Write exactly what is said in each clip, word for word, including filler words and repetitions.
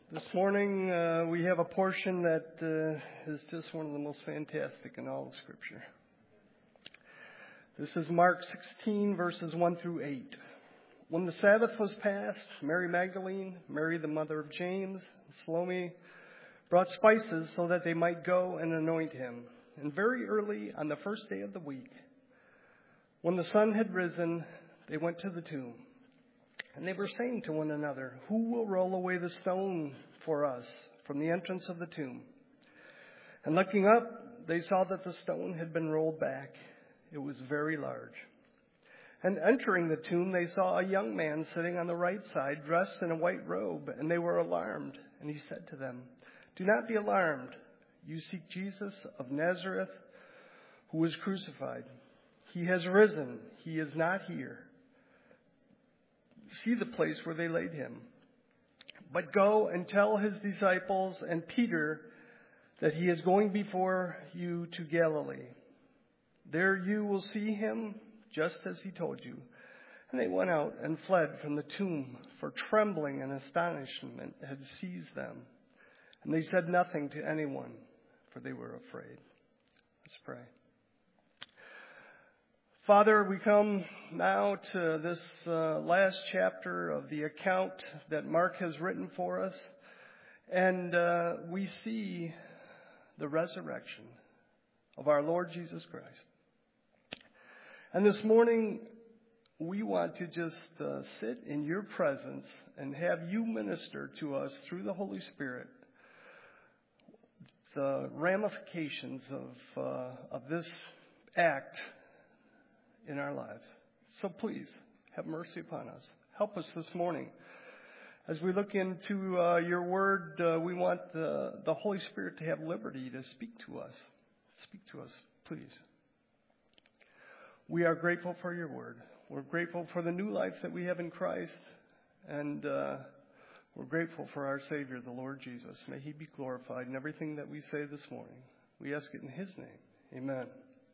This morning uh, we have a portion that uh, is just one of the most fantastic in all of Scripture. This is Mark sixteen, verses one through eight. When the Sabbath was past, Mary Magdalene, Mary the mother of James, and Salome brought spices so that they might go and anoint him. And very early on the first day of the week, when the sun had risen, they went to the tomb. And they were saying to one another, "Who will roll away the stone for us from the entrance of the tomb?" And looking up, they saw that the stone had been rolled back. It was very large. And entering the tomb, they saw a young man sitting on the right side, dressed in a white robe, and they were alarmed. And he said to them, "Do not be alarmed. You seek Jesus of Nazareth, who was crucified. He has risen. He is not here. See the place where they laid him. But go and tell his disciples and Peter that he is going before you to Galilee. There you will see him, just as he told you." And they went out and fled from the tomb, for trembling and astonishment had seized them. And they said nothing to anyone, for they were afraid. Let's pray. Father, we come now to this uh, last chapter of the account that Mark has written for us. And uh, we see the resurrection of our Lord Jesus Christ. And this morning, we want to just uh, sit in your presence and have you minister to us through the Holy Spirit the ramifications of uh, of this act in our lives. So please, have mercy upon us. Help us this morning. As we look into uh, your word, uh, we want the, the Holy Spirit to have liberty to speak to us. Speak to us, please. We are grateful for your word. We're grateful for the new life that we have in Christ. And uh, we're grateful for our Savior, the Lord Jesus. May he be glorified in everything that we say this morning. We ask it in his name. Amen.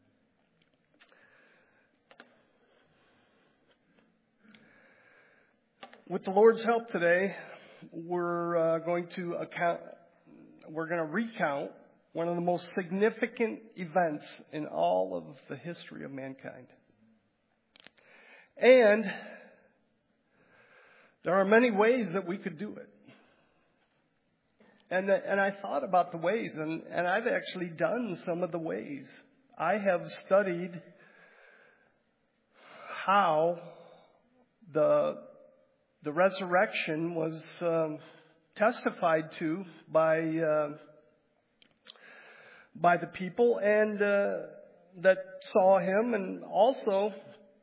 With the Lord's help today, we're uh, going to account, we're going to recount one of the most significant events in all of the history of mankind. And there are many ways that we could do it. And and I thought about the ways, and, and I've actually done some of the ways. I have studied how the The resurrection was um, testified to by uh, by the people and uh, that saw him, and also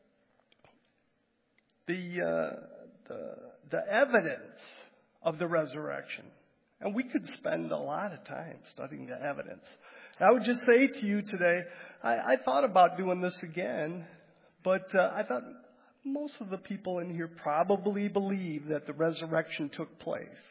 the, uh, the the evidence of the resurrection. And we could spend a lot of time studying the evidence. And I would just say to you today, I, I thought about doing this again, but uh, I thought, most of the people in here probably believe that the resurrection took place.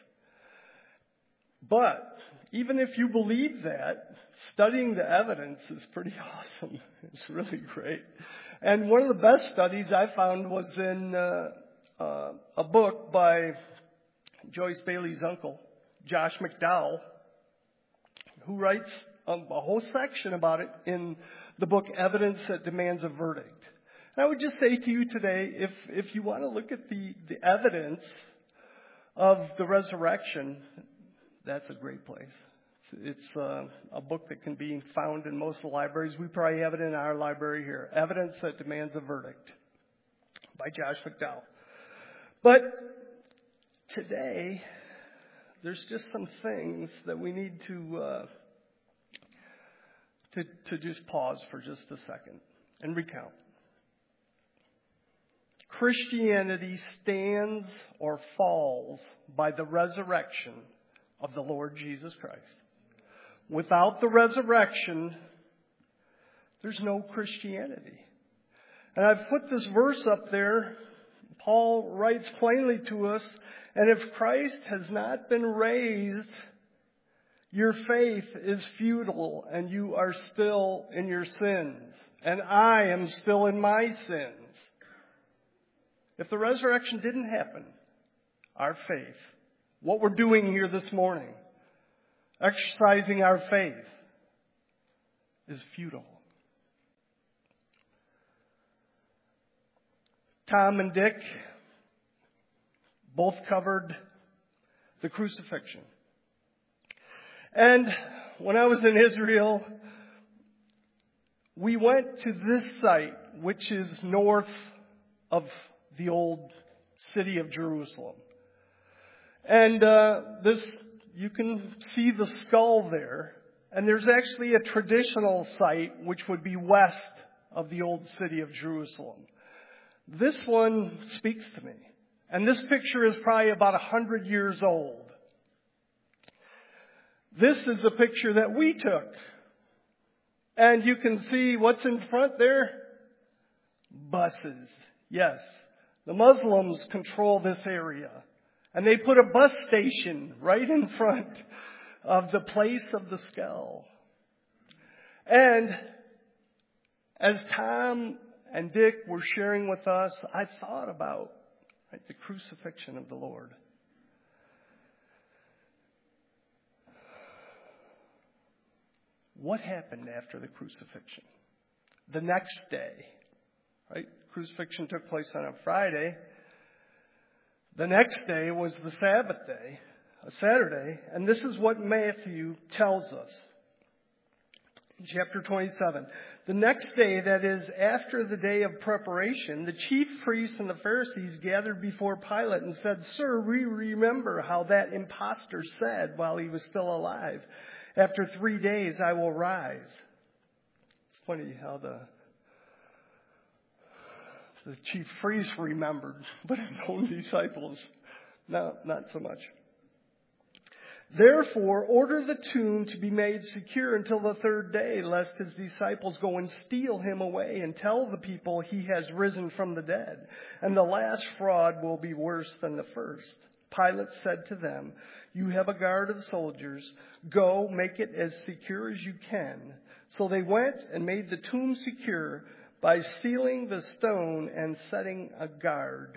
But even if you believe that, studying the evidence is pretty awesome. It's really great. And one of the best studies I found was in uh, uh, a book by Joyce Bailey's uncle, Josh McDowell, who writes a, a whole section about it in the book Evidence That Demands a Verdict. I would just say to you today, if if you want to look at the, the evidence of the resurrection, that's a great place. It's, it's uh, a book that can be found in most of the libraries. We probably have it in our library here. Evidence That Demands a Verdict by Josh McDowell. But today, there's just some things that we need to uh, to to just pause for just a second and recount. Christianity stands or falls by the resurrection of the Lord Jesus Christ. Without the resurrection, there's no Christianity. And I've put this verse up there. Paul writes plainly to us, "And if Christ has not been raised, your faith is futile and you are still in your sins. And I am still in my sins." If the resurrection didn't happen, our faith what we're doing here this morning, exercising our faith, is futile. Tom and Dick both covered the crucifixion. And when I was in Israel, we went to this site, which is north of the old city of Jerusalem. And uh, this, you can see the skull there. And there's actually a traditional site which would be west of the old city of Jerusalem. This one speaks to me. And this picture is probably about a hundred years old. This is a picture that we took. And you can see what's in front there? Buses. Yes. The Muslims control this area. And they put a bus station right in front of the place of the skull. And as Tom and Dick were sharing with us, I thought about right, the crucifixion of the Lord. What happened after the crucifixion? The next day, right? Crucifixion took place on a Friday. The next day was the Sabbath day, a Saturday, and this is what Matthew tells us. In chapter twenty-seven, the next day, that is after the day of preparation, the chief priests and the Pharisees gathered before Pilate and said, "Sir, we remember how that impostor said while he was still alive, 'After three days I will rise.'" It's funny how the the chief priest remembered, but his own disciples, no, not so much. "Therefore, order the tomb to be made secure until the third day, lest his disciples go and steal him away and tell the people he has risen from the dead. And the last fraud will be worse than the first." Pilate said to them, "You have a guard of soldiers. Go, make it as secure as you can." So they went and made the tomb secure by sealing the stone and setting a guard.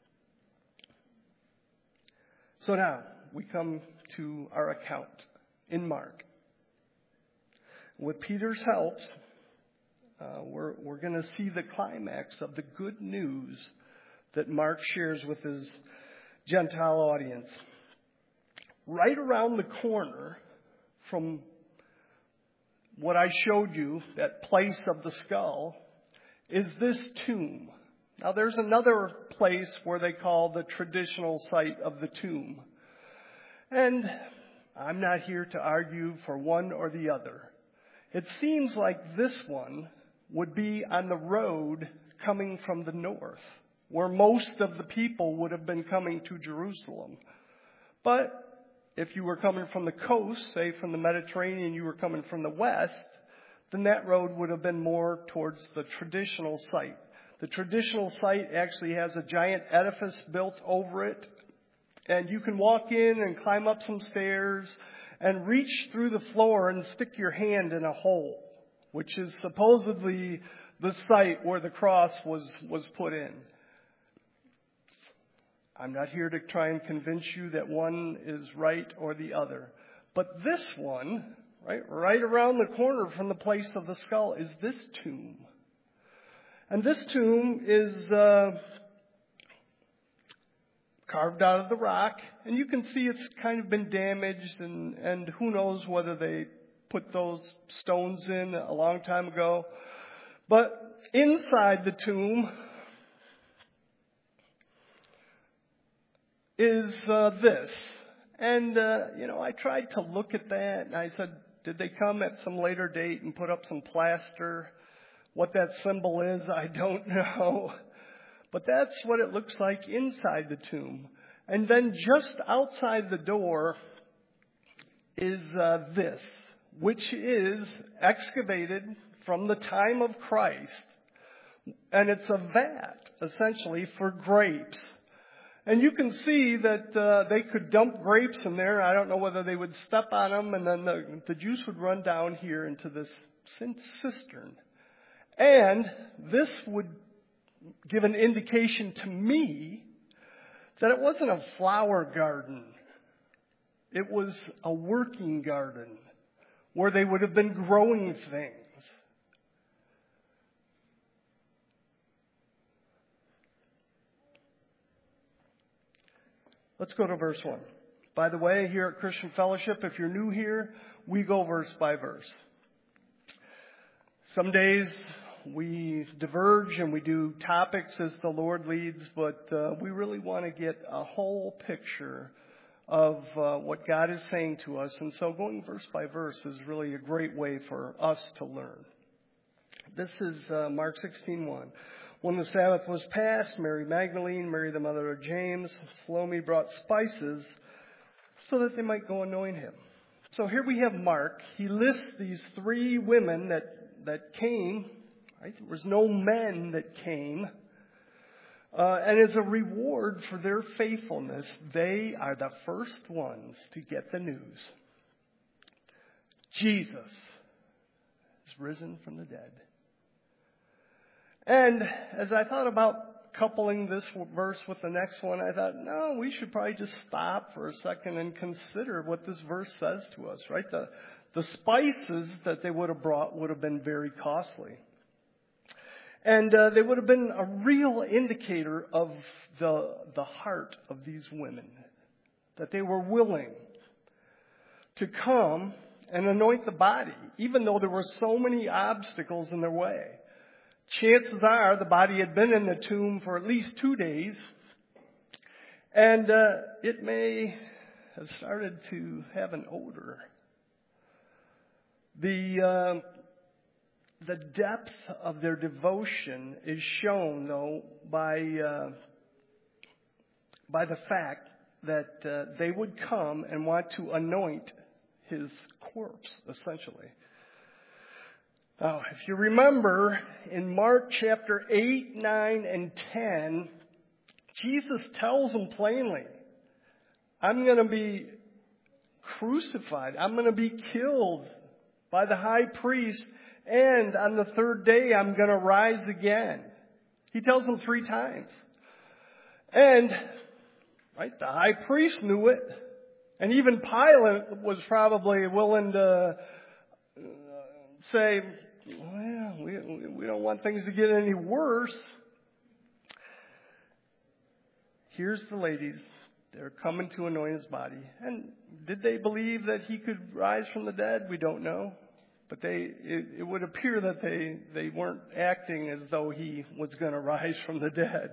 So now we come to our account in Mark. With Peter's help, uh, we're, we're going to see the climax of the good news that Mark shares with his Gentile audience. Right around the corner from what I showed you, that place of the skull, is this tomb. Now there's another place where they call the traditional site of the tomb. And I'm not here to argue for one or the other. It seems like this one would be on the road coming from the north, where most of the people would have been coming to Jerusalem. But if you were coming from the coast, say from the Mediterranean, you were coming from the west, then that road would have been more towards the traditional site. The traditional site actually has a giant edifice built over it, and you can walk in and climb up some stairs and reach through the floor and stick your hand in a hole, which is supposedly the site where the cross was, was put in. I'm not here to try and convince you that one is right or the other. But this one, right, right around the corner from the place of the skull, is this tomb. And this tomb is uh, carved out of the rock. And you can see it's kind of been damaged. And, and who knows whether they put those stones in a long time ago. But inside the tomb is uh, this. And, uh, you know, I tried to look at that, and I said, did they come at some later date and put up some plaster? What that symbol is, I don't know. But that's what it looks like inside the tomb. And then just outside the door is uh, this, which is excavated from the time of Christ. And it's a vat, essentially, for grapes. And you can see that uh, they could dump grapes in there. I don't know whether they would step on them, and then the, the juice would run down here into this cistern. And this would give an indication to me that it wasn't a flower garden It was a working garden where they would have been growing things. Let's go to verse one. By the way, here at Christian Fellowship, if you're new here, we go verse by verse. Some days we diverge and we do topics as the Lord leads, but uh, we really want to get a whole picture of uh, what God is saying to us. And so going verse by verse is really a great way for us to learn. This is uh, Mark sixteen one. When the Sabbath was past, Mary Magdalene, Mary the mother of James, Salome brought spices so that they might go anoint him. So here we have Mark. He lists these three women that, that came. Right? There was no men that came. Uh, and as a reward for their faithfulness, they are the first ones to get the news. Jesus is risen from the dead. And as I thought about coupling this verse with the next one, I thought, no, we should probably just stop for a second and consider what this verse says to us, right? The, the spices that they would have brought would have been very costly. And uh, they would have been a real indicator of the, the heart of these women, that they were willing to come and anoint the body, even though there were so many obstacles in their way. Chances are the body had been in the tomb for at least two days, and uh, it may have started to have an odor. The uh, the depth of their devotion is shown, though, by uh, by the fact that uh, they would come and want to anoint his corpse, essentially. Now, if you remember, in Mark chapter eight, nine, and ten, Jesus tells them plainly, I'm going to be crucified. I'm going to be killed by the high priest. And on the third day, I'm going to rise again. He tells them three times. And, right, the high priest knew it. And even Pilate was probably willing to say, well, we, we don't want things to get any worse. Here's the ladies. They're coming to anoint his body. And did they believe that he could rise from the dead? We don't know. But they, it, it would appear that they, they weren't acting as though he was going to rise from the dead.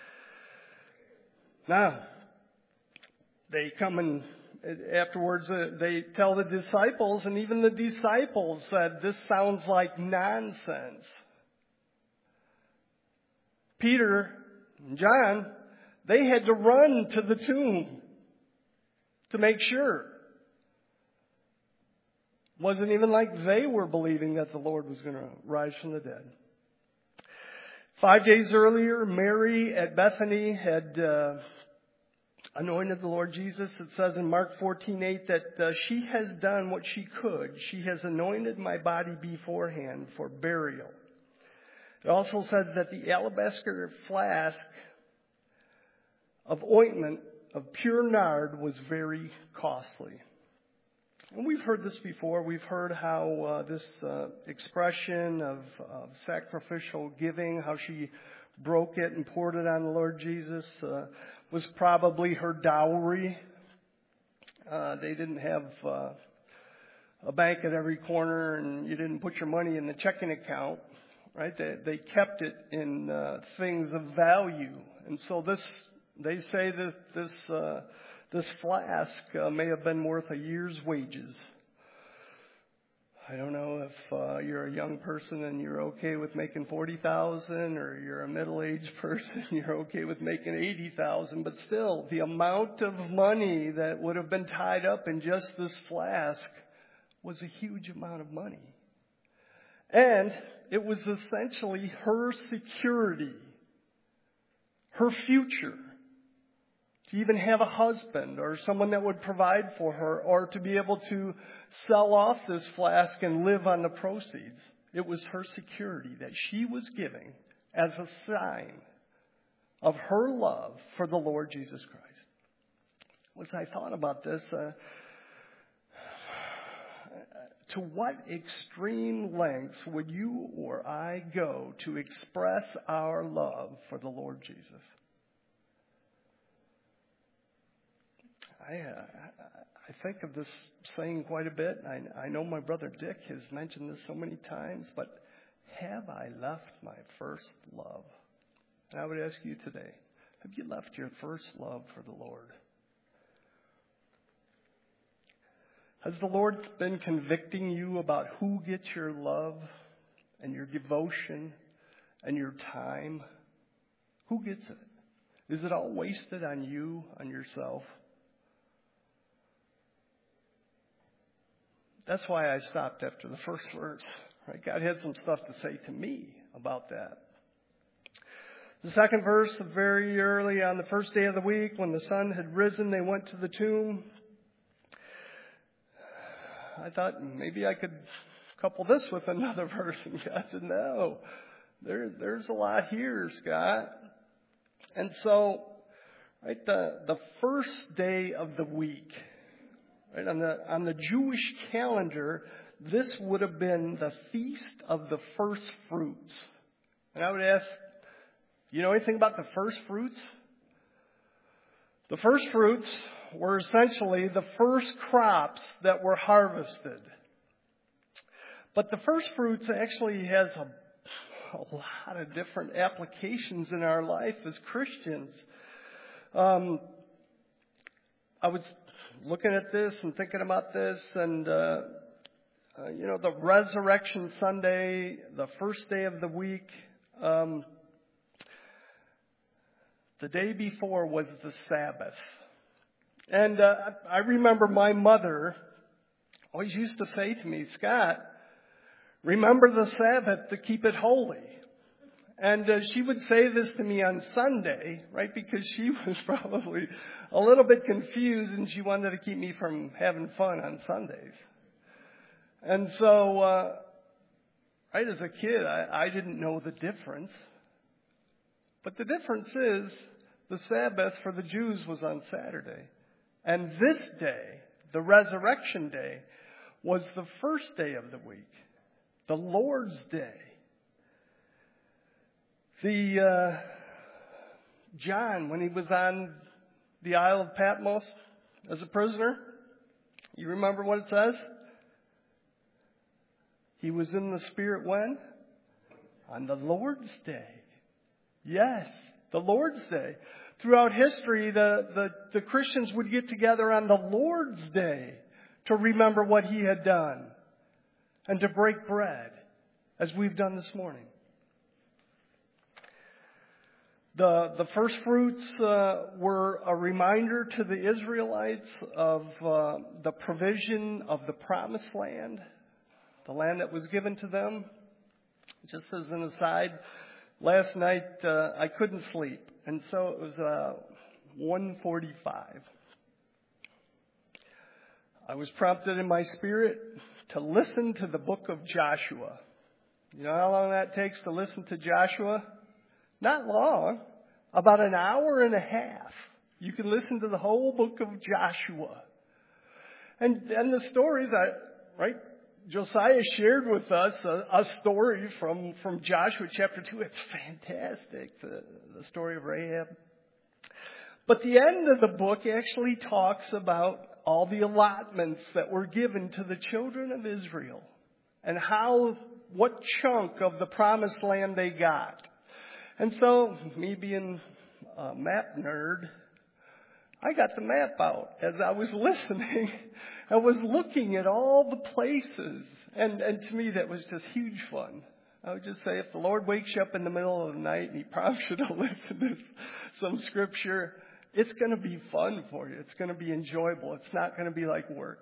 Now, they come and afterwards uh, they tell the disciples, and even the disciples said, this sounds like nonsense. Peter and John, they had to run to the tomb to make sure. Wasn't even like they were believing that the Lord was going to rise from the dead. Five days earlier, Mary at Bethany had uh, anointed the Lord Jesus. It says in Mark fourteen eight that uh, she has done what she could. She has anointed my body beforehand for burial. It also says that the alabaster flask of ointment of pure nard was very costly. And we've heard this before. We've heard how uh, this uh, expression of, of sacrificial giving, how she broke it and poured it on the Lord Jesus, uh, was probably her dowry. Uh, they didn't have uh, a bank at every corner, and you didn't put your money in the checking account, right? They, they kept it in uh, things of value. And so this, they say that this... Uh, This flask uh, may have been worth a year's wages. I don't know if uh, you're a young person and you're okay with making forty thousand dollars, or you're a middle-aged person and you're okay with making eighty thousand dollars, but still, the amount of money that would have been tied up in just this flask was a huge amount of money. And it was essentially her security, her future. To even have a husband or someone that would provide for her, or to be able to sell off this flask and live on the proceeds. It was her security that she was giving as a sign of her love for the Lord Jesus Christ. as I thought about this, uh, to what extreme lengths would you or I go to express our love for the Lord Jesus? I, uh, I think of this saying quite a bit. I, I know my brother Dick has mentioned this so many times, but have I left my first love? And I would ask you today, have you left your first love for the Lord? Has the Lord been convicting you about who gets your love and your devotion and your time? Who gets it? Is it all wasted on you, on yourself? That's why I stopped after the first verse. Right? God had some stuff to say to me about that. The second verse, very early on the first day of the week, when the sun had risen, they went to the tomb. I thought maybe I could couple this with another verse, and God said, no, there, there's a lot here, Scott. And so, right, the, the first day of the week, right, on the, on the Jewish calendar, this would have been the Feast of the First Fruits. And I would ask, you know anything about the first fruits? The first fruits were essentially the first crops that were harvested. But the first fruits actually has a, a lot of different applications in our life as Christians. Um, I was looking at this and thinking about this, and uh, uh, you know, the Resurrection Sunday, the first day of the week, um, the day before was the Sabbath. And uh, I remember my mother always used to say to me, Scott, remember the Sabbath to keep it holy. And uh, she would say this to me on Sunday, right, because she was probably a little bit confused and she wanted to keep me from having fun on Sundays. And so, uh, right, as a kid, I, I didn't know the difference. But the difference is the Sabbath for the Jews was on Saturday. And this day, the Resurrection Day, was the first day of the week, the Lord's Day. The uh, John, when he was on the Isle of Patmos as a prisoner, you remember what it says? He was in the Spirit when? On the Lord's Day. Yes, the Lord's Day. Throughout history, the, the, the Christians would get together on the Lord's Day to remember what He had done and to break bread, as we've done this morning. The, the first fruits uh, were a reminder to the Israelites of uh, the provision of the promised land, the land that was given to them. Just as an aside, last night uh, I couldn't sleep, and so it was uh, one forty-five. I was prompted in my spirit to listen to the book of Joshua. You know how long that takes to listen to Joshua? Not long, about an hour and a half. You can listen to the whole book of Joshua. And and the stories, I, right? Josiah shared with us a, a story from, from Joshua chapter two. It's fantastic, the, the story of Rahab. But the end of the book actually talks about all the allotments that were given to the children of Israel and how, what chunk of the promised land they got. And so, me being a map nerd, I got the map out as I was listening. I was looking at all the places. And, and to me, that was just huge fun. I would just say, if the Lord wakes you up in the middle of the night and He prompts you to listen to some scripture, it's going to be fun for you. It's going to be enjoyable. It's not going to be like work.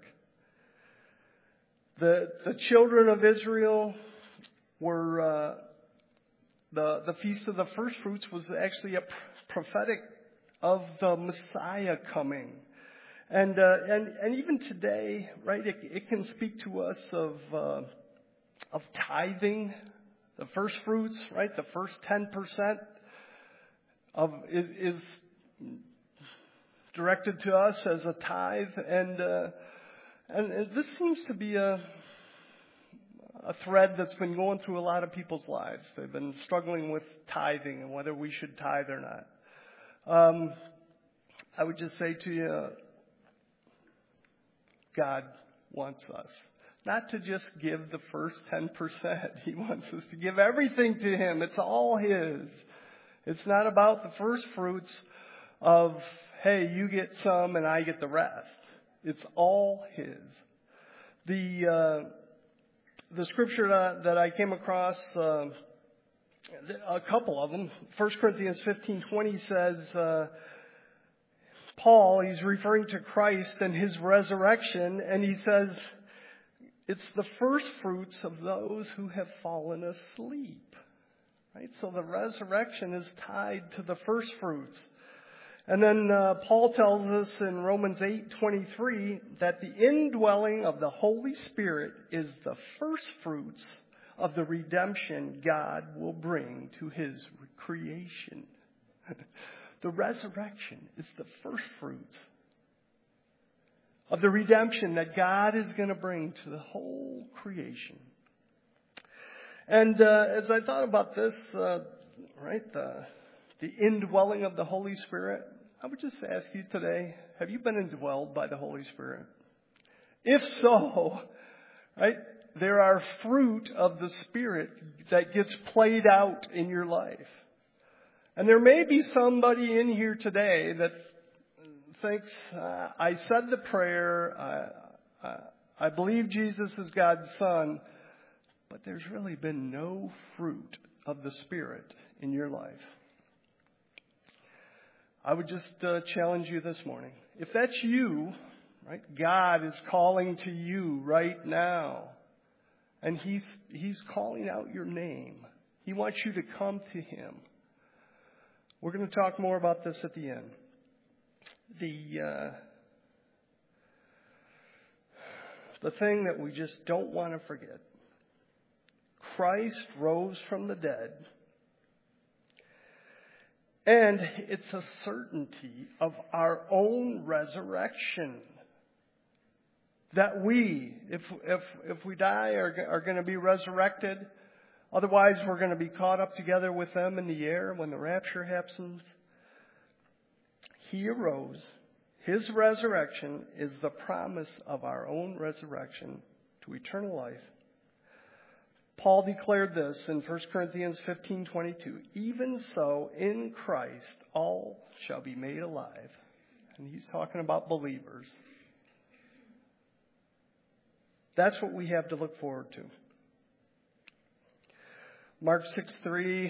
The, the children of Israel were... Uh, The, the Feast of the First Fruits was actually a prophetic of the Messiah coming. And, uh, and, and even today, right, it, it can speak to us of, uh, of tithing, the first fruits, right, the first ten percent of, is, is directed to us as a tithe, and uh, and this seems to be a a thread that's been going through a lot of people's lives. They've been struggling with tithing and whether we should tithe or not. Um, I would just say to you, God wants us not to just give the first ten percent. He wants us to give everything to Him. It's all His. It's not about the first fruits of, hey, you get some and I get the rest. It's all His. The uh, the scripture that, that I came across, uh, a couple of them. First Corinthians fifteen twenty says, uh, Paul, he's referring to Christ and His resurrection, and he says, it's the first fruits of those who have fallen asleep. Right? So the resurrection is tied to the first fruits. And then uh, Paul tells us in Romans eight twenty-three that the indwelling of the Holy Spirit is the first fruits of the redemption God will bring to His creation. The resurrection is the first fruits of the redemption that God is going to bring to the whole creation. And uh, as I thought about this, uh, right, the, the indwelling of the Holy Spirit, I would just ask you today, have you been indwelled by the Holy Spirit? If so, right, there are fruit of the Spirit that gets played out in your life. And there may be somebody in here today that thinks, uh, I said the prayer, I, I, I believe Jesus is God's Son, but there's really been no fruit of the Spirit in your life. I would just uh, challenge you this morning. If that's you, right, God is calling to you right now. And He's, He's calling out your name. He wants you to come to Him. We're going to talk more about this at the end. The, uh, the thing that we just don't want to forget. Christ rose from the dead. And it's a certainty of our own resurrection. That we, if if if we die, are, are going to be resurrected. Otherwise, we're going to be caught up together with them in the air when the rapture happens. He arose. His resurrection is the promise of our own resurrection to eternal life. Paul declared this in First Corinthians fifteen twenty-two. Even so, in Christ, all shall be made alive. And he's talking about believers. That's what we have to look forward to. Mark six three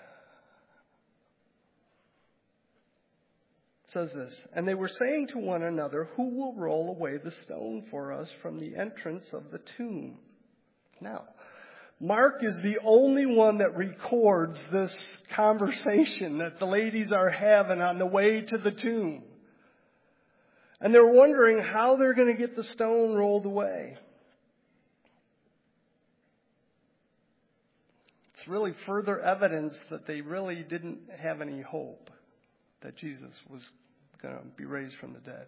says this, and they were saying to one another, who will roll away the stone for us from the entrance of the tomb? Now, Mark is the only one that records this conversation that the ladies are having on the way to the tomb. And they're wondering how they're going to get the stone rolled away. It's really further evidence that they really didn't have any hope that Jesus was going to be raised from the dead.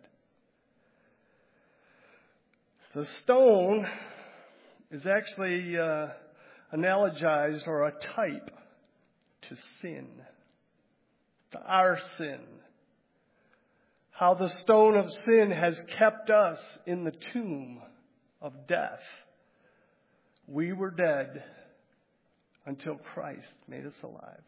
The stone is actually uh, analogized or a type to sin, to our sin. How the stone of sin has kept us in the tomb of death. We were dead until Christ made us alive.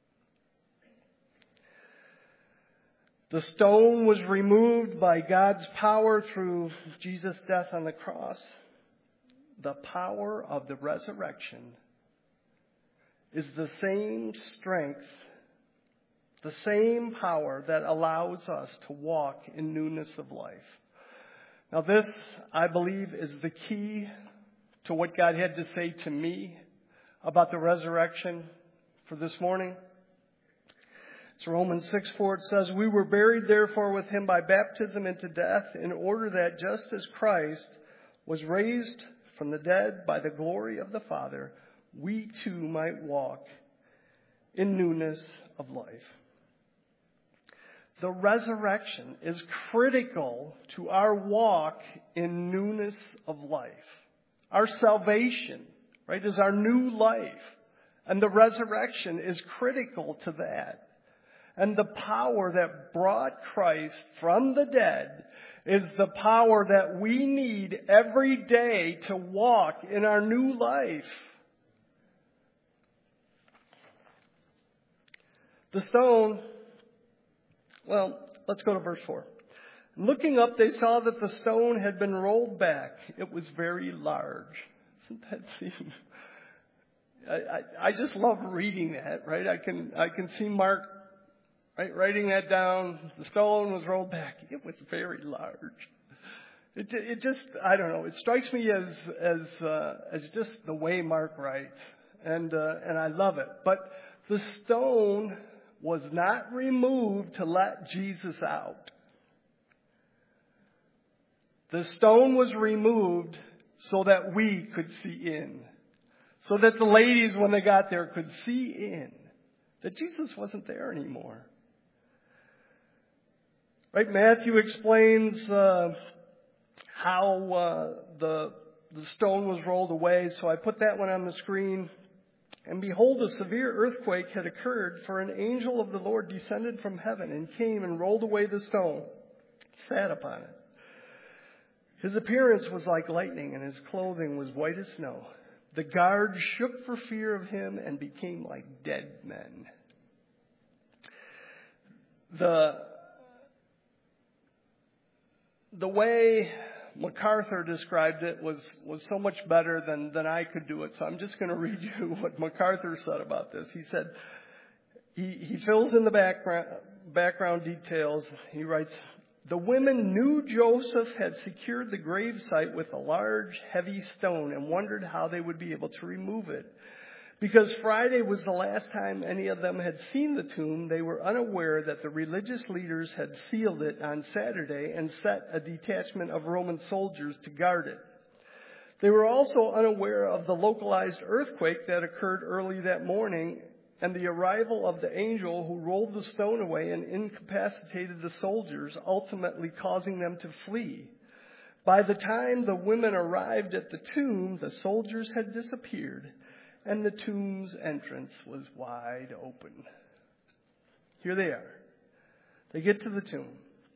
The stone was removed by God's power through Jesus' death on the cross. The power of the resurrection is the same strength, the same power that allows us to walk in newness of life. Now this, I believe, is the key to what God had to say to me about the resurrection for this morning. It's Romans six four. It says, we were buried therefore with Him by baptism into death, in order that just as Christ was raised from the dead by the glory of the Father, we too might walk in newness of life. the resurrection is critical to our walk in newness of life. Our salvation, right, is our new life. And the resurrection is critical to that. And the power that brought Christ from the dead is the power that we need every day to walk in our new life. The stone, well, let's go to verse four. Looking up, they saw that the stone had been rolled back. It was very large. Isn't that seem? I, I, I just love reading that, right? I can I can see Mark, right, writing that down. The stone was rolled back. It was very large. It it just I don't know. It strikes me as as uh, as just the way Mark writes, and uh, and I love it. But the stone was not removed to let Jesus out. The stone was removed so that we could see in. So that the ladies, when they got there, could see in. That Jesus wasn't there anymore. Right? Matthew explains uh, how uh, the, the stone was rolled away. So I put that one on the screen. And behold, a severe earthquake had occurred, for an angel of the Lord descended from heaven and came and rolled away the stone, sat upon it. His appearance was like lightning, and his clothing was white as snow. The guards shook for fear of him and became like dead men. The, the way MacArthur described it was, was so much better than, than I could do it. So I'm just going to read you what MacArthur said about this. He said, he, he fills in the background, background details. He writes, the women knew Joseph had secured the gravesite with a large, heavy stone and wondered how they would be able to remove it. Because Friday was the last time any of them had seen the tomb, they were unaware that the religious leaders had sealed it on Saturday and set a detachment of Roman soldiers to guard it. They were also unaware of the localized earthquake that occurred early that morning and the arrival of the angel who rolled the stone away and incapacitated the soldiers, ultimately causing them to flee. By the time the women arrived at the tomb, the soldiers had disappeared, and the tomb's entrance was wide open. Here they are. They get to the tomb.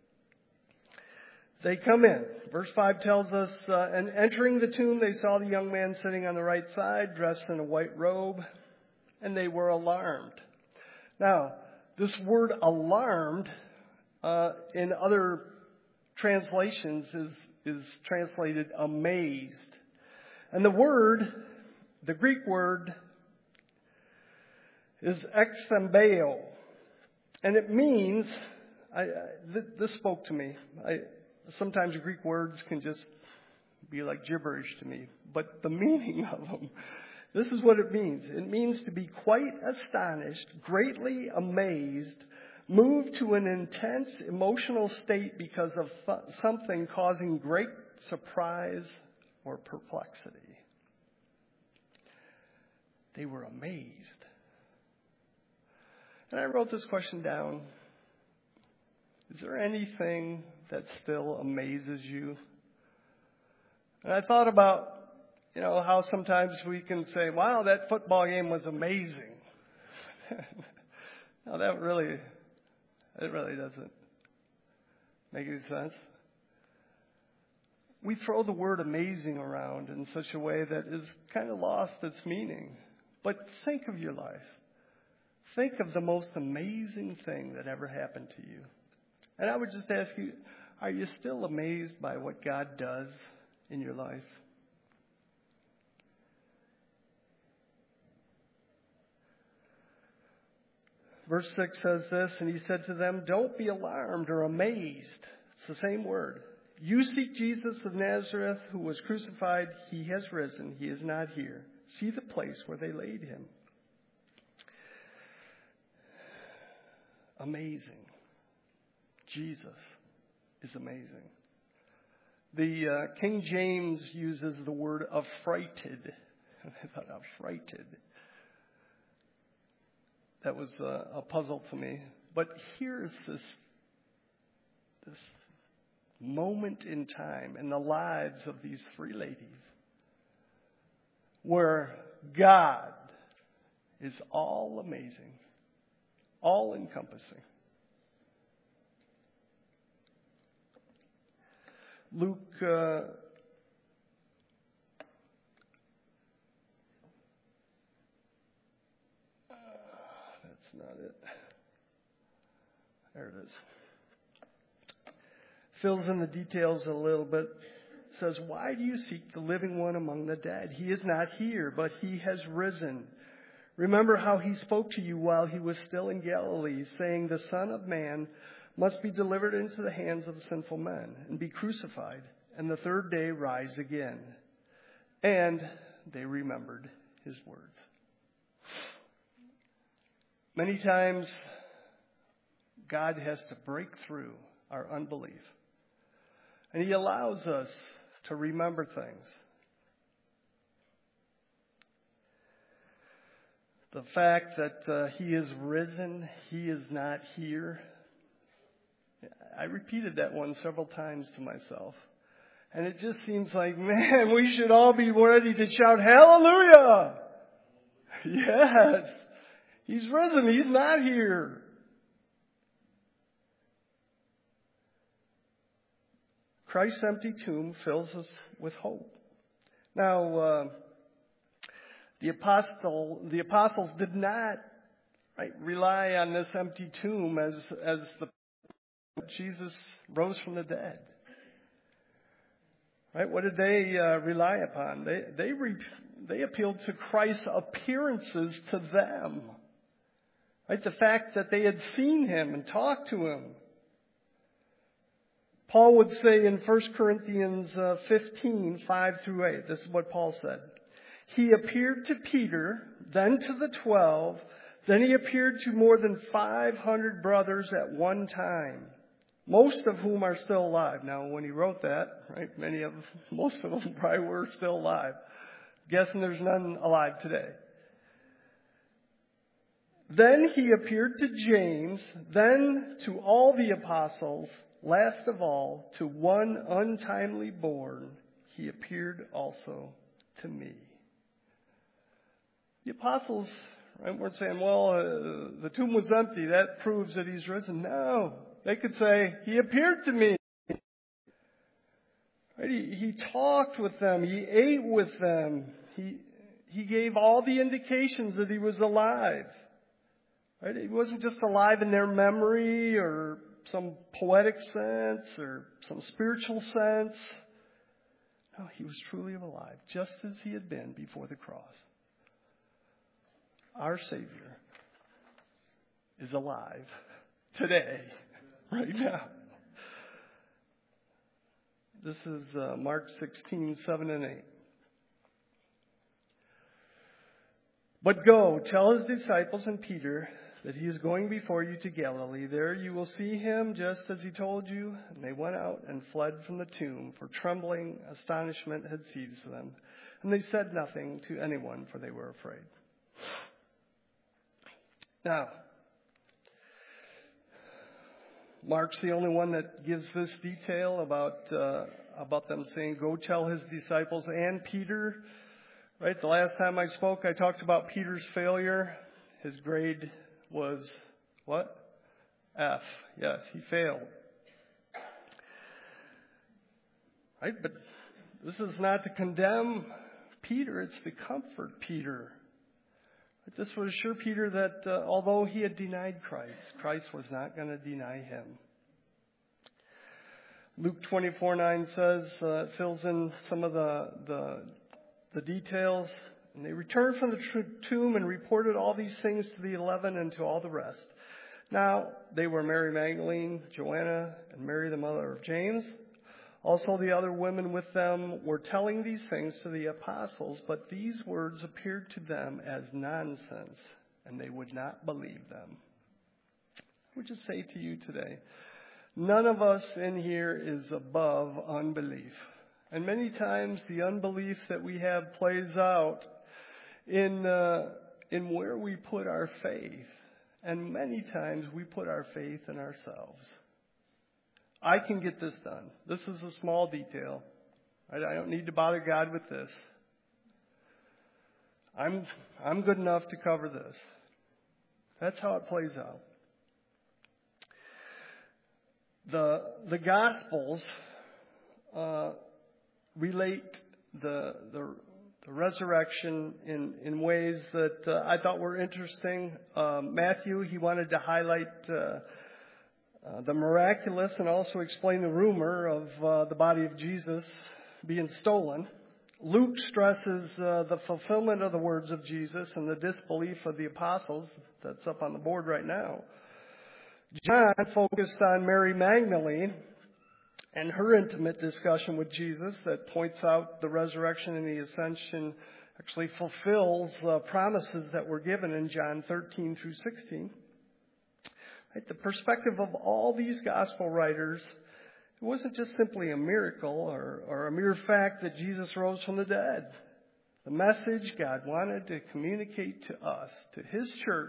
They come in. Verse five tells us, uh, and entering the tomb, they saw the young man sitting on the right side, dressed in a white robe, and they were alarmed. Now, this word alarmed uh, in other translations is, is translated amazed. And the word, the Greek word, is exthambeo. And it means, I, I, th- this spoke to me. I, sometimes Greek words can just be like gibberish to me. But the meaning of them, this is what it means. It means to be quite astonished, greatly amazed, moved to an intense emotional state because of th- something causing great surprise or perplexity. They were amazed. And I wrote this question down. Is there anything that still amazes you? And I thought about, you know, how sometimes we can say, wow, that football game was amazing. Now that really, it really doesn't make any sense. We throw the word amazing around in such a way that is kind of lost its meaning. But think of your life. Think of the most amazing thing that ever happened to you. And I would just ask you, are you still amazed by what God does in your life? Verse six says this, and he said to them, don't be alarmed or amazed. It's the same word. You seek Jesus of Nazareth, who was crucified. He has risen. He is not here. See the place where they laid him. Amazing. Jesus is amazing. The uh, King James uses the word affrighted. I thought, affrighted. That was uh, a puzzle to me. But here's this this moment in time in the lives of these three ladies where God is all amazing, all encompassing. Luke uh, that's not it. There it is. Fills in the details a little bit. Says, why do you seek the living one among the dead? He is not here, but he has risen. Remember how he spoke to you while he was still in Galilee, saying, the Son of Man must be delivered into the hands of sinful men and be crucified, and the third day rise again. And they remembered his words. Many times, God has to break through our unbelief. And he allows us to remember things. The fact that uh, he is risen, he is not here. I repeated that one several times to myself. And it just seems like, man, we should all be ready to shout, hallelujah! Yes, he's risen, he's not here. Christ's empty tomb fills us with hope. Now, uh, the apostle, the apostles did not right, rely on this empty tomb as as the Jesus rose from the dead. Right? What did they uh, rely upon? They they re, they appealed to Christ's appearances to them. Right? The fact that they had seen him and talked to him. Paul would say in First Corinthians uh, fifteen, five through eight, this is what Paul said. He appeared to Peter, then to the twelve, then he appeared to more than five hundred brothers at one time, most of whom are still alive. Now, when he wrote that, right, many of, most of them probably were still alive. Guessing there's none alive today. Then he appeared to James, then to all the apostles. Last of all, to one untimely born, he appeared also to me. The apostles right, weren't saying, well, uh, the tomb was empty. That proves that he's risen. No. They could say, he appeared to me. Right? He, he talked with them. He ate with them. He, he gave all the indications that he was alive. Right? He wasn't just alive in their memory or some poetic sense or some spiritual sense. No, he was truly alive, just as he had been before the cross. Our Savior is alive today, right now. This is uh, Mark sixteen, seven and eight. But go, tell his disciples and Peter that he is going before you to Galilee. There you will see him just as he told you. And they went out and fled from the tomb, for trembling astonishment had seized them. And they said nothing to anyone, for they were afraid. Now, Mark's the only one that gives this detail about uh, about them saying, go tell his disciples and Peter. Right? The last time I spoke, I talked about Peter's failure. His grade was what? F. Yes, he failed. Right? But this is not to condemn Peter, it's to comfort Peter. But this would assure Peter that uh, although he had denied Christ, Christ was not going to deny him. Luke twenty-four nine says, uh, it fills in some of the, the, the details. And they returned from the tomb and reported all these things to the eleven and to all the rest. Now, they were Mary Magdalene, Joanna, and Mary the mother of James. Also, the other women with them were telling these things to the apostles, but these words appeared to them as nonsense, and they would not believe them. I would just say to you today, none of us in here is above unbelief. And many times the unbelief that we have plays out in uh, in where we put our faith. And many times we put our faith in ourselves. I can get this done. This is a small detail. Right? I don't need to bother God with this. I'm I'm good enough to cover this. That's how it plays out. The the Gospels uh, relate the the the resurrection in in ways that uh, I thought were interesting. Um, Matthew, he wanted to highlight uh, uh, the miraculous and also explain the rumor of uh, the body of Jesus being stolen. Luke stresses uh, the fulfillment of the words of Jesus and the disbelief of the apostles. That's up on the board right now. John focused on Mary Magdalene and her intimate discussion with Jesus that points out the resurrection and the ascension actually fulfills the promises that were given in John thirteen through sixteen. Right? The perspective of all these gospel writers, it wasn't just simply a miracle or, or a mere fact that Jesus rose from the dead. The message God wanted to communicate to us, to His church,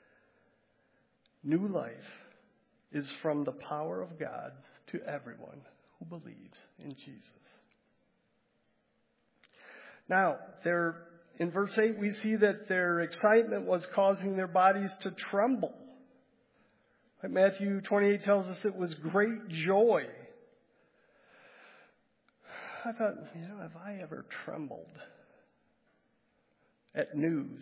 new life is from the power of God to everyone who believes in Jesus. Now, there, in verse eight, we see that their excitement was causing their bodies to tremble. Matthew twenty-eight tells us it was great joy. I thought, you know, have I ever trembled at news?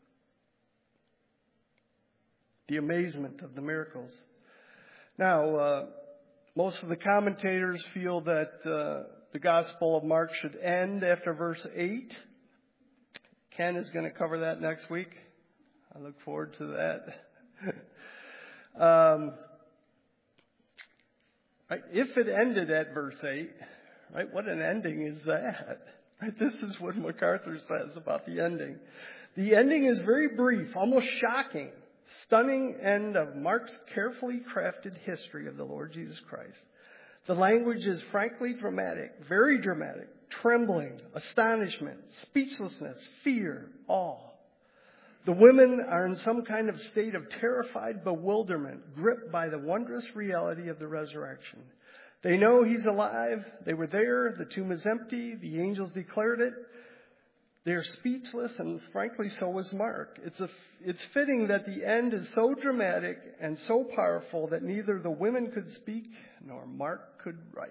The amazement of the miracles. Now, uh, most of the commentators feel that uh, the Gospel of Mark should end after verse eight. Ken is going to cover that next week. I look forward to that. um, right, if it ended at verse eight, right, what an ending is that? Right, this is what MacArthur says about the ending. The ending is very brief, almost shocking. Stunning end of Mark's carefully crafted history of the Lord Jesus Christ. The language is frankly dramatic, very dramatic, trembling, astonishment, speechlessness, fear, awe. The women are in some kind of state of terrified bewilderment, gripped by the wondrous reality of the resurrection. They know He's alive. They were there. The tomb is empty. The angels declared it. They're speechless, and frankly, so was Mark. It's a, it's fitting that the end is so dramatic and so powerful that neither the women could speak nor Mark could write.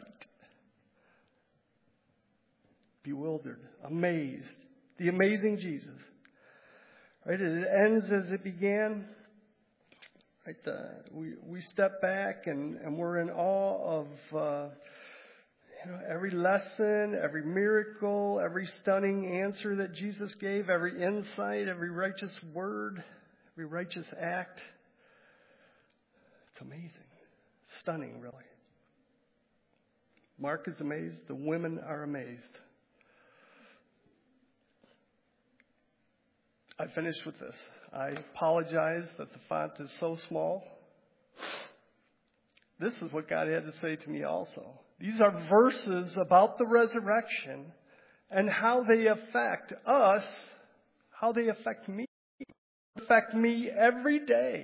Bewildered, amazed, the amazing Jesus. Right? It ends as it began. Right? The, we we step back and, and we're in awe of. Uh, You know, every lesson, every miracle, every stunning answer that Jesus gave, every insight, every righteous word, every righteous act. It's amazing. Stunning, really. Mark is amazed. The women are amazed. I finished with this. I apologize that the font is so small. This is what God had to say to me also. These are verses about the resurrection and how they affect us, how they affect me, affect me every day.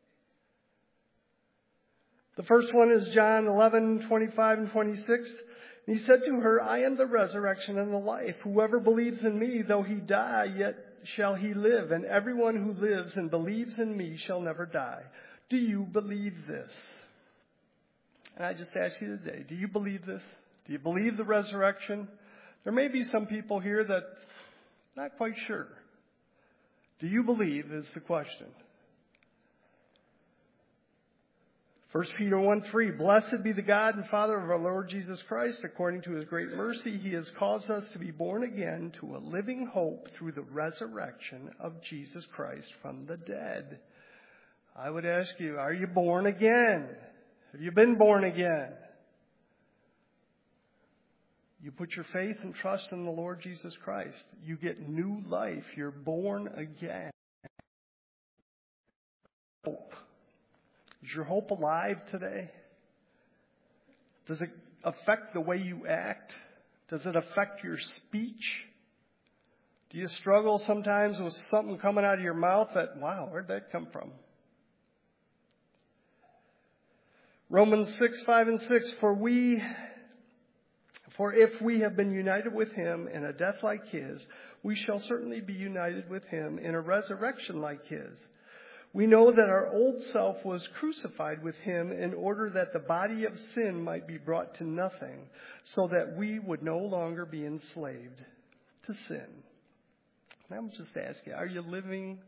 The first one is John eleven, twenty-five and twenty-six. He said to her, I am the resurrection and the life. Whoever believes in me, though he die, yet shall he live. And everyone who lives and believes in me shall never die. Do you believe this? And I just ask you today, do you believe this? Do you believe the resurrection? There may be some people here that not quite sure. Do you believe is the question. First Peter one three, Blessed be the God and Father of our Lord Jesus Christ. According to His great mercy, He has caused us to be born again to a living hope through the resurrection of Jesus Christ from the dead. I would ask you, are you born again? Have you been born again? You put your faith and trust in the Lord Jesus Christ. You get new life. You're born again. Hope. Is your hope alive today? Does it affect the way you act? Does it affect your speech? Do you struggle sometimes with something coming out of your mouth that, wow, where'd that come from? Romans six, five and six, for we, for if we have been united with him in a death like his, we shall certainly be united with him in a resurrection like his. We know that our old self was crucified with him in order that the body of sin might be brought to nothing, so that we would no longer be enslaved to sin. And I'm just asking, are you living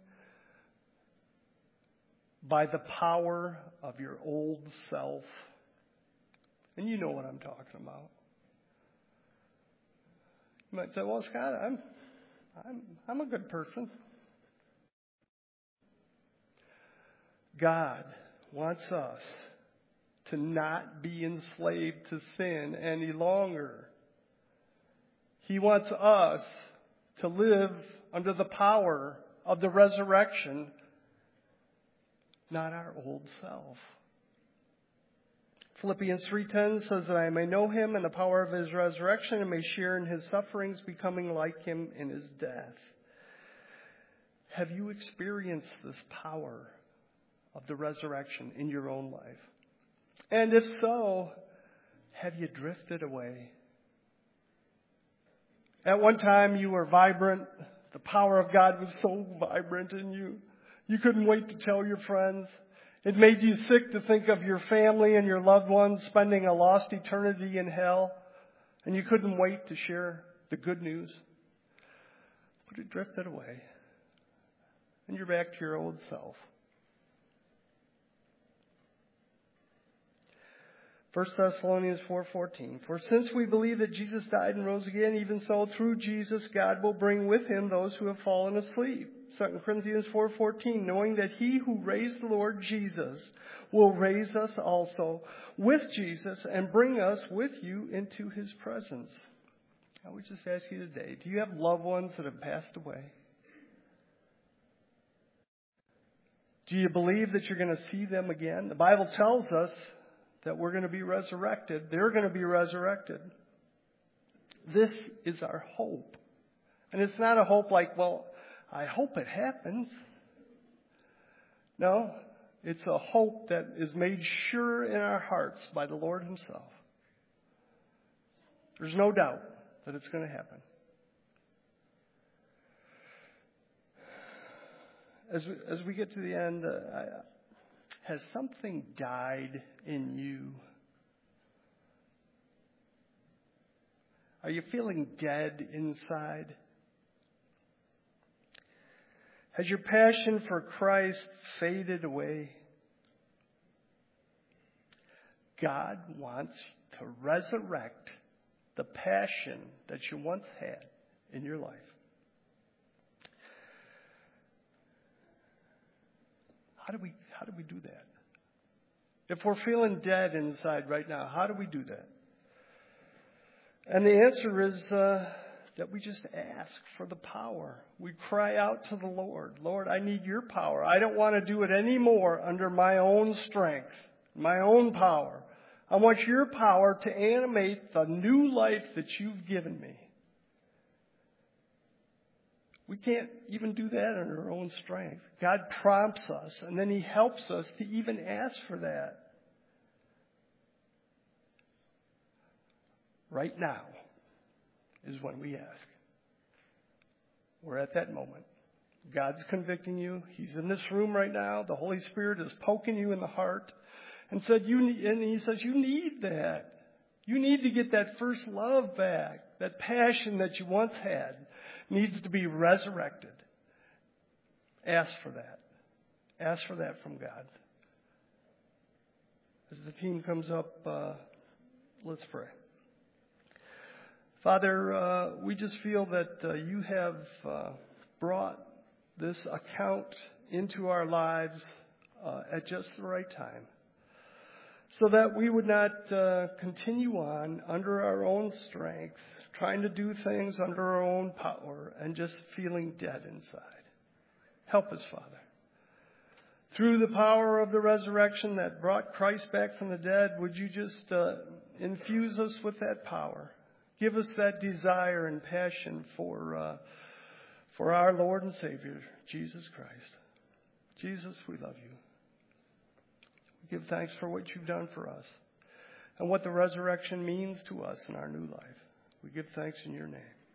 by the power of your old self? And you know what I'm talking about. You might say, well, Scott, I'm, I'm, I'm a good person. God wants us to not be enslaved to sin any longer. He wants us to live under the power of the resurrection, not our old self. Philippians three ten says that I may know him and the power of his resurrection and may share in his sufferings, becoming like him in his death. Have you experienced this power of the resurrection in your own life? And if so, have you drifted away? At one time you were vibrant. The power of God was so vibrant in you. You couldn't wait to tell your friends. It made you sick to think of your family and your loved ones spending a lost eternity in hell. And you couldn't wait to share the good news. But it drifted away. And you're back to your old self. First Thessalonians four fourteen. For since we believe that Jesus died and rose again, even so through Jesus God will bring with him those who have fallen asleep. Second Corinthians four fourteen. Knowing that he who raised the Lord Jesus will raise us also with Jesus and bring us with you into his presence. I would just ask you today, do you have loved ones that have passed away? Do you believe that you're going to see them again? The Bible tells us that we're going to be resurrected. They're going to be resurrected. This is our hope. And it's not a hope like, well, I hope it happens. No, it's a hope that is made sure in our hearts by the Lord himself. There's no doubt that it's going to happen. As we, as we get to the end, uh, I, has something died in you? Are you feeling dead inside? Has your passion for Christ faded away? God wants to resurrect the passion that you once had in your life. How do we how do we do that? If we're feeling dead inside right now, how do we do that? And the answer is uh, that we just ask for the power. We cry out to the Lord. Lord, I need your power. I don't want to do it anymore under my own strength, my own power. I want your power to animate the new life that you've given me. We can't even do that in our own strength. God prompts us, and then he helps us to even ask for that. Right now is when we ask. We're at that moment. God's convicting you. He's in this room right now. The Holy Spirit is poking you in the heart and said, "You need," and he says, you need that. You need to get that first love back. That passion that you once had needs to be resurrected. Ask for that. Ask for that from God. As the team comes up, uh, let's pray. Father, uh, we just feel that uh, you have uh, brought this account into our lives uh, at just the right time, so that we would not uh, continue on under our own strength, trying to do things under our own power and just feeling dead inside. Help us, Father. Through the power of the resurrection that brought Christ back from the dead, would you just uh, infuse us with that power? Give us that desire and passion for uh, for our Lord and Savior, Jesus Christ. Jesus, we love you. We give thanks for what you've done for us and what the resurrection means to us in our new life. We give thanks in your name.